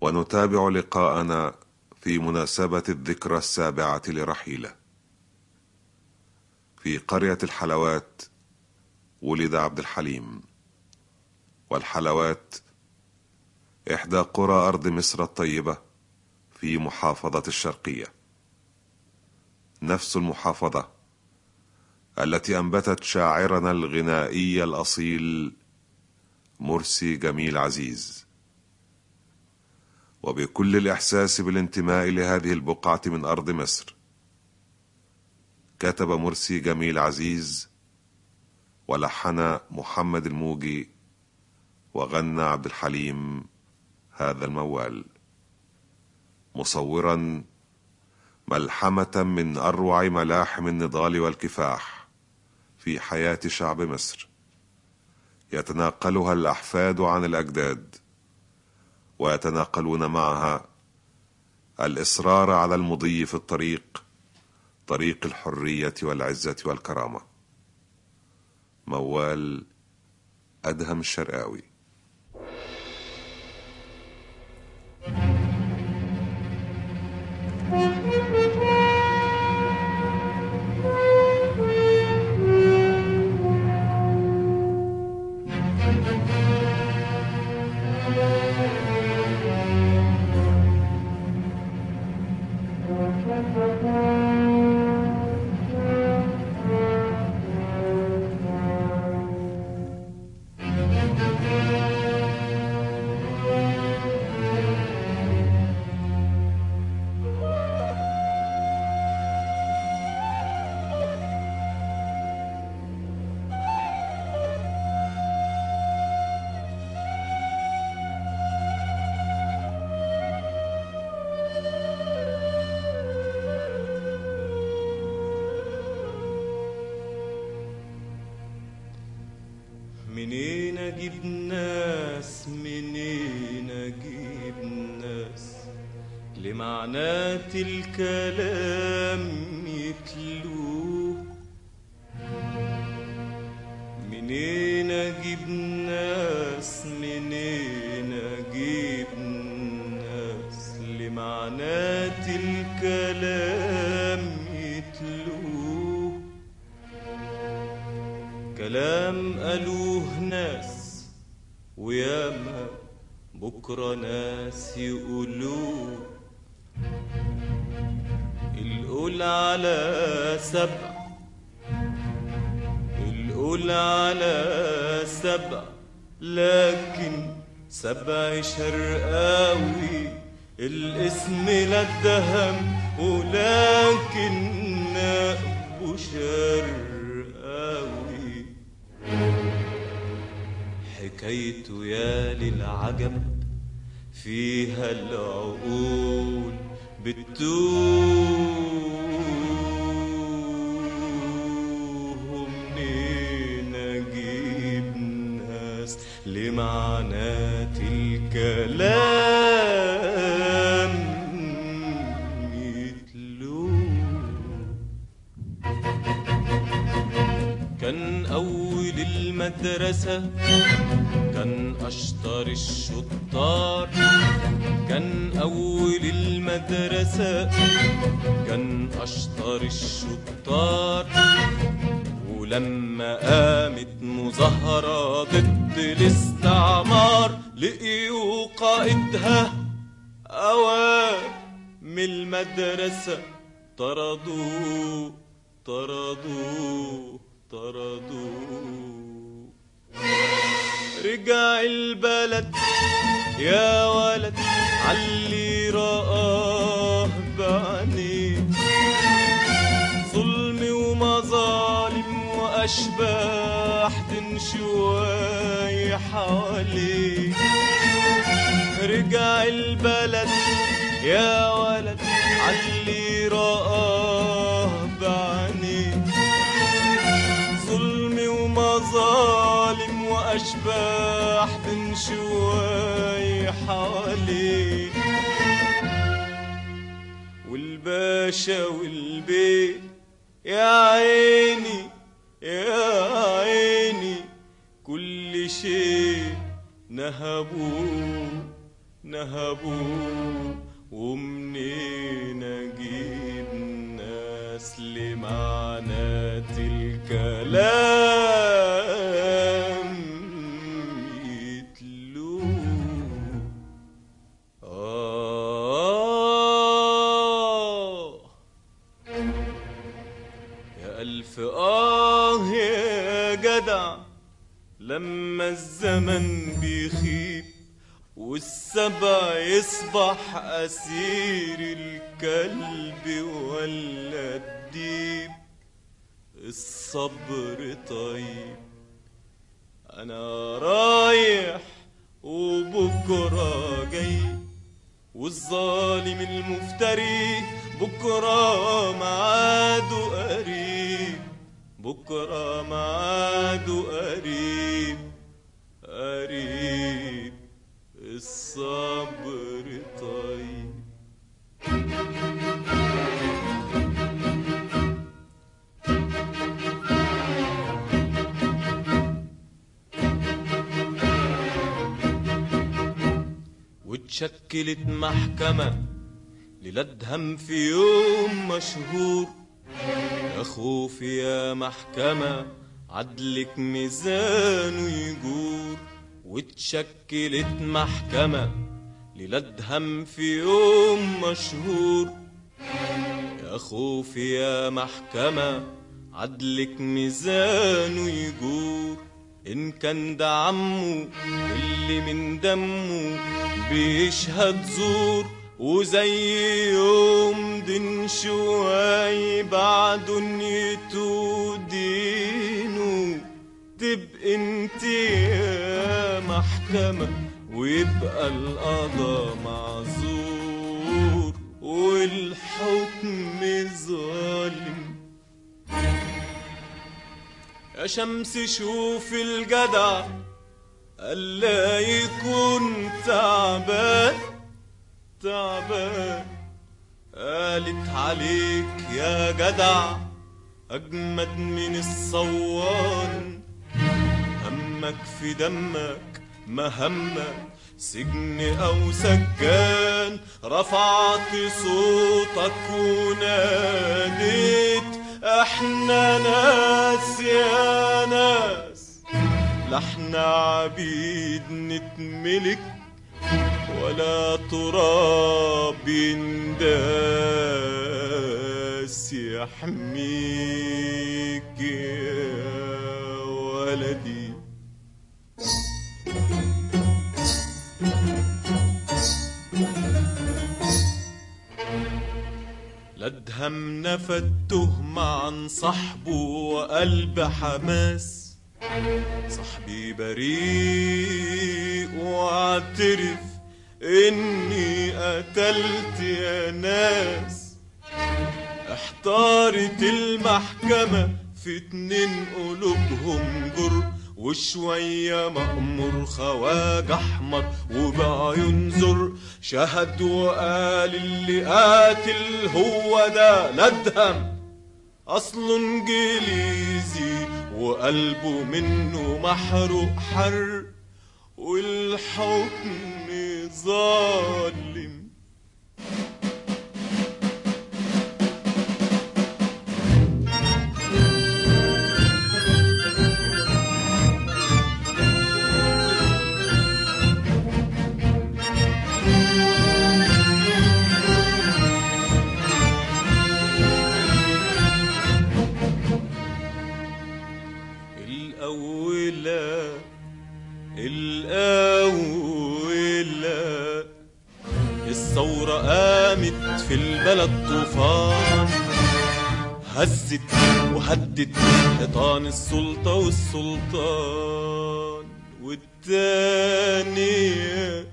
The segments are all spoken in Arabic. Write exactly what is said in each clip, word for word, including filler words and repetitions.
ونتابع لقاءنا في مناسبة الذكرى السابعة لرحيله. في قرية الحلوات ولد عبد الحليم، والحلوات إحدى قرى أرض مصر الطيبة في محافظة الشرقية، نفس المحافظة التي أنبتت شاعرنا الغنائي الأصيل مرسي جميل عزيز. وبكل الإحساس بالانتماء لهذه البقعة من أرض مصر، كتب مرسي جميل عزيز ولحن محمد الموجي وغنى عبد الحليم هذا الموال، مصورا ملحمة من أروع ملاحم النضال والكفاح في حياة شعب مصر، يتناقلها الأحفاد عن الأجداد، ويتناقلون معها الإصرار على المضي في الطريق، طريق الحرية والعزة والكرامة. موال أدهم الشرقاوي. منين اجيب ناس منين اجيب ناس لمعنات الكلام يتلوه؟ منين اجيب ناس منين اجيب ناس لمعنات الكلام يتلوه؟ كلام قالوه ناس وياما بكرة ناس يقولوه. القول على سبع القول على سبع لكن سبع شرقاوي الاسم لا اتهم، ولكن نقبه شرقاوي. حكايته يا للعجب فيها العقول بتوه. منين اجيب ناس لمعنات الكلام يتلوه؟ كان أول المدرسة كان أشطر الشطار، كان أول المدرسة كان أشطر الشطار. ولما قامت مظاهرة ضد الاستعمار لقيوا قائدها أوام من المدرسة طردوه طردوه طردوه. رجع البلد يا ولد عاللي رآه بعينيه، ظلم ومظالم وأشباح تنشواي حواليه. رجع البلد يا ولد عاللي رآه بعينيه، ظلم ومظالم وأشباح تنشواي حواليه. والباشا والبيت يا عيني يا عيني كل شيء نهبوه نهبوه ومنين اجيب ناس لمعنات الكلام يتلوه. آه يا ألف آه يا جدع لما الزمن بيخيب والسبع يصبح أسير الكلب ولا الديب. الصبر طيب أنا رايح وبكرة جاي، والظالم المفتري بكرة معاده قريب، بكرة معاده قريب قريب. الصبر طيب. واتشكلت محكمة للأدهم في يوم مشهور. يا خوفي يا محكمة عدلك ميزانه يجور. واتشكلت محكمة للأدهم في يوم مشهور. يا خوفي يا محكمة عدلك ميزانه يجور. إن كان ده عمه اللي من دمه بيشهد زور، وزي يوم دين شوي بعد نيته دينه، تبقى انت يا محكمة ويبقى القضا معذور والحكم ظالم. يا شمس شوف الجدع ألا يكون تعبان تعبان. قالت عليك يا جدع أجمد من الصوان. همك في دمك ما همك سجن أو سجان. رفعت صوتك وناديت احنا ناس يا ناس، لا احنا عبيد نتملك ولا تراب ينداس يحميك يا ولدي. لأدهم نفى التهمة عن صاحبه وقلب حماس. صاحبي بريء واعترف إني قتلت يا ناس. احتارت المحكمة في اتنين قلوبهم جر، وشوية مأمور خواج أحمر وبعيون زر. شهد وقال اللي قاتل هو ده لأدهم، أصله إنجليزي وقلبه منه محروق حر، والحكم ظالم. الأولى الأولى الثورة قامت في البلد طوفان، هزت وهدت حيطان السلطة والسلطان. والتانية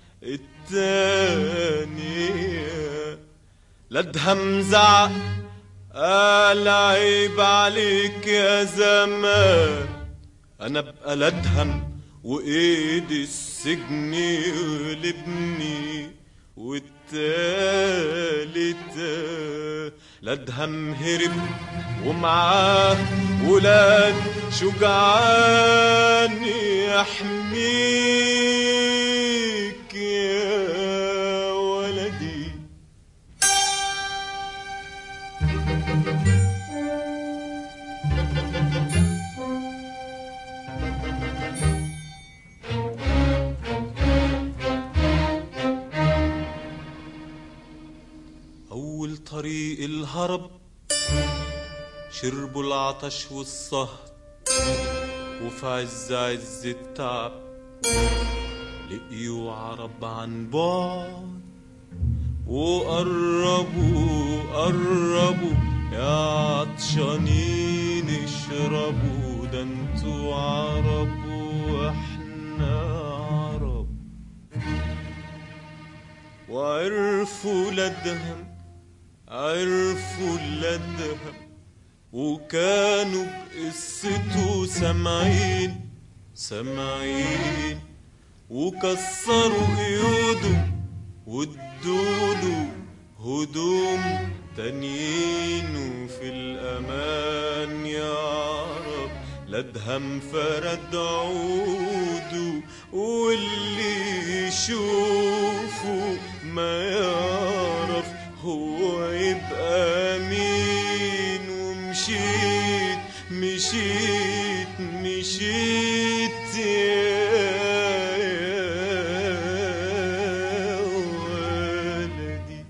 التانية لأدهم زعق قال عيب عليك يا زمان، أنا بقى لأدهم وإيد السجن يغلبني. والتالتة لأدهم هرب ومعاه ولاد شجعان يحميك يا طريق الهرب شربوا العطش والصهد، وفي عز عز التعب لقيوا عرب عن بعد، وقربوا قربوا يا عطشانين اشربوا، ده انتوا عرب واحنا عرب. وعرفوا لدهم عرفوا لدهم وكانوا بقصته سامعين سامعين، وكسروا قيوده وادوله هدوم تانيين، وفي الأمان يا عرب لدهم فرد عوده، واللي يشوفه ما يعرف هو يبقى مين. ومشيت مشيت مشيت يا ولدي.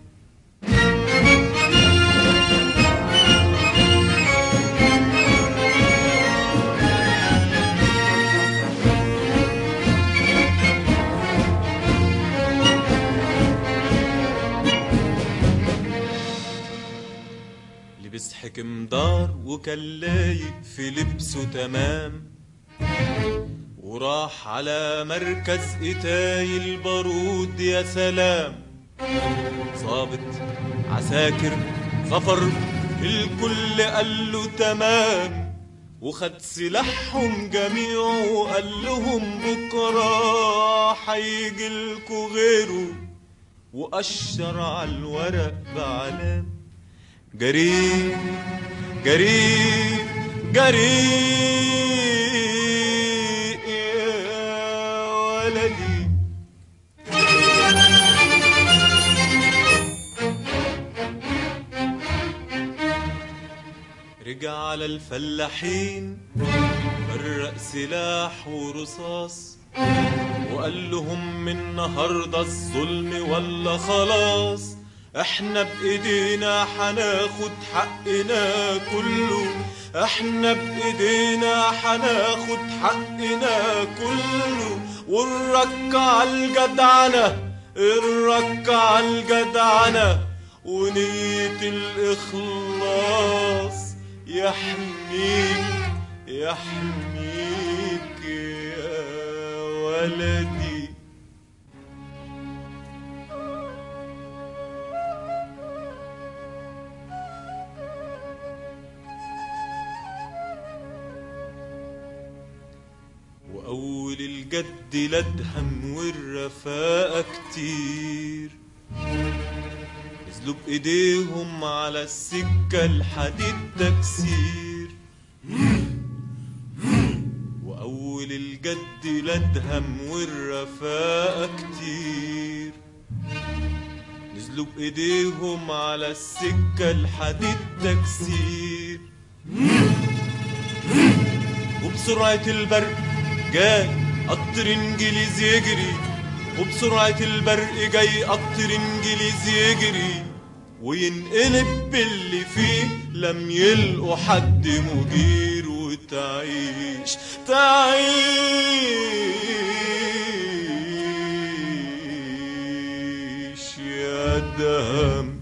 لبس حكم دار وكان لايق في لبسه تمام، وراح على مركز قتاي البارود يا سلام. ضابط عساكر ظفر الكل قال له تمام، وخد سلاحهم جميعه وقال لهم بكره حيجيلكوا غيره، وأشر على الورق بعلام. جري جري جري يا ولدي. رجع على الفلاحين فرق سلاح ورصاص، وقال لهم من النهارده الظلم ولا خلاص، احنا بايدينا حناخد حقنا كله، احنا بايدينا حناخد حقنا كله. ونركع الجدعنة نركع الجدعنة ونية الإخلاص يحميك يحميك يا ولدي. وأول الجد لدهم والرفاقة كتير، نزلوا بإيديهم على السكة الحديد تكسير. وأول الجد لدهم والرفاقة كتير، نزلوا بإيديهم على السكة الحديد تكسير. وبسرعة البرق جاي قطر انجليزي يجري، وبسرعة البرق جاي قطر انجليزي يجري، وينقلب باللي فيه لم يلقوا حد مجير. وتعيش تعيش يا دهم.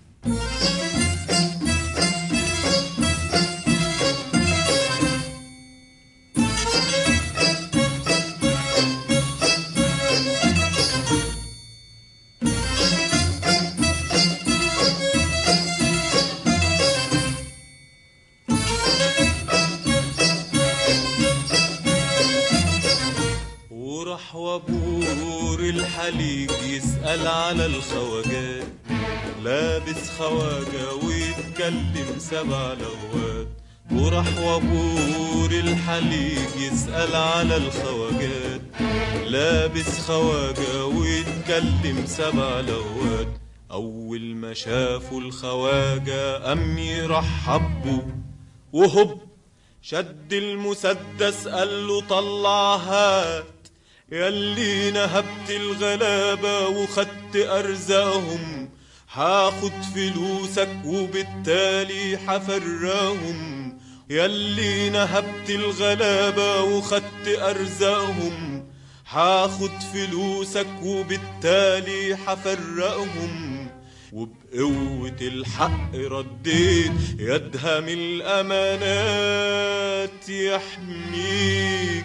وابور الحليق يسأل على الخواجات، لابس خواجة ويتكلم سبع لغات. وراح وابور الحليق يسأل على الخواجات، لابس خواجة ويتكلم سبع لغات. أول ما شافوا الخواجة قام يرحبوا، وهب شد المسدس قال له طلع هات، ياللي نهبت الغلابة وخدت أرزاقهم هاخد فلوسك وبالتالي حفرقهم، ياللي نهبت الغلابة وخدت أرزاقهم. هاخد فلوسك وبالتالي حفرقهم، وبقوة الحق رديت يدها من الأمانات. يحميك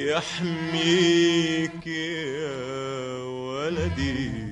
يحميك يا ولدي.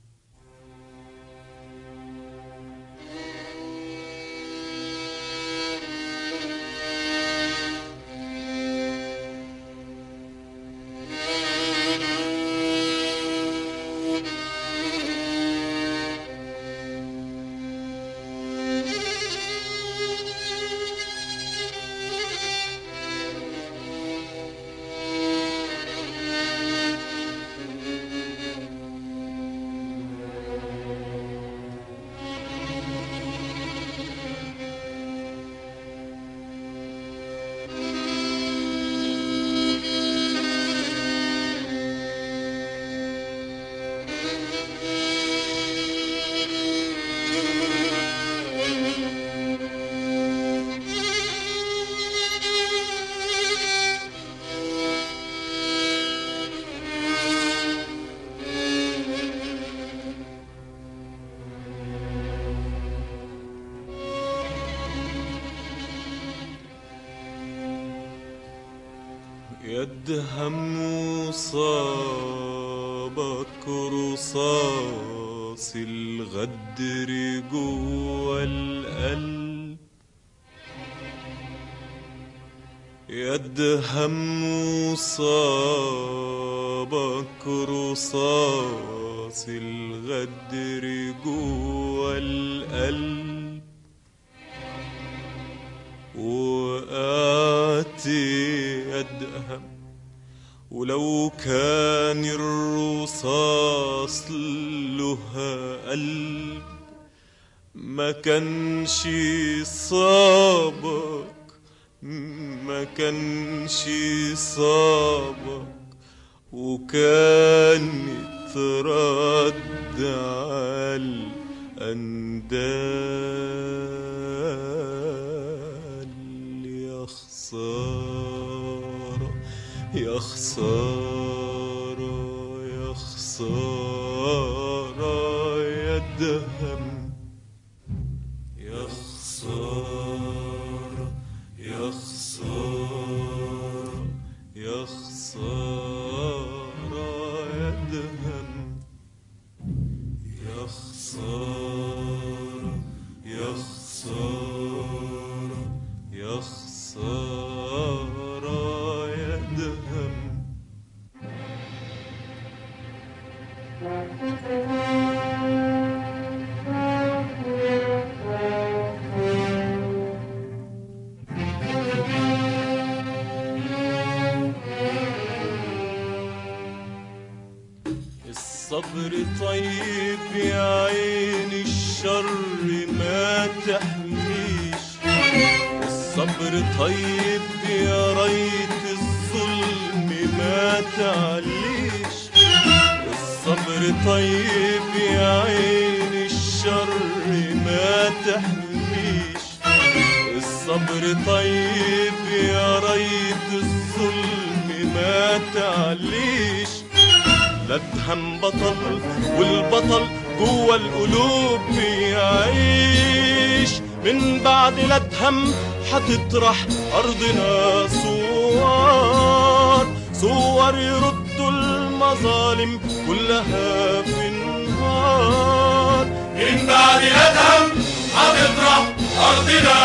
يدهم وصابك رصاص الغدر جوا القلب. يدهم وصابك رصاص الغدر جوا القلب، وقعت يدهم ولو كان الرصاص لها قلب ما كانش صابك، ما كانش صابك، وكانت رد على الأندال. يا خسارة يا خسارة يا خسارة يا دهم. يا خسارة يا خسارة يا خسارة يا دهم. يا خسارة يا خسارة يا خسارة يا دهم. الصبر طيب يا عين الشر ما تحميش. الصبر طيب يا ريت الظلم ما تعليش. الصبر طيب يا عين الشر ما تحميش. الصبر طيب يا ريت الظلم ما تعليش. لدهم بطل والبطل جوا القلوب بيعيش. من بعد لدهم حتطرح أرضنا صور، صور يردوا المظالم كلها في النهار. من بعد لدهم حتطرح أرضنا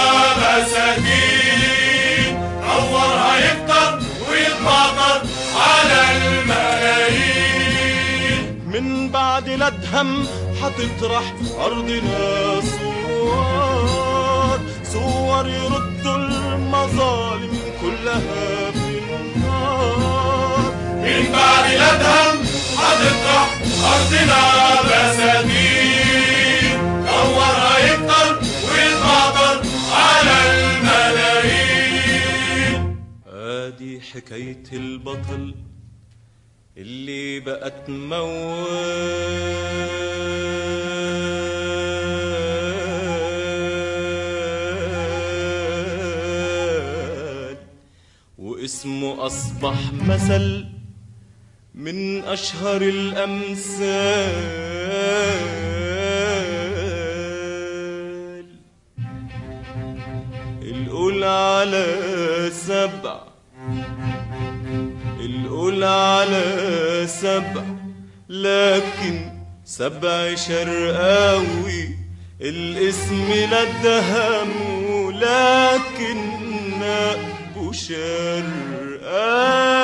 مساكين، نورها يكتر ويتمطر على الملايين. من بعد لدهم حتطرح أرضنا صور، صور يردوا المظالم كلها في النار. من بعد لدهم حتطرح أرضنا بساتين، نورها يكتر ويتمطر على الملايين. ادي حكاية البطل اللي بقت موال. واسمه أصبح مثل من أشهر الأمثال. القول على سبع، القول على سبع، لكن سبع شرقاوي الاسم لا اتهمه، لكن نقبه شرقاوي.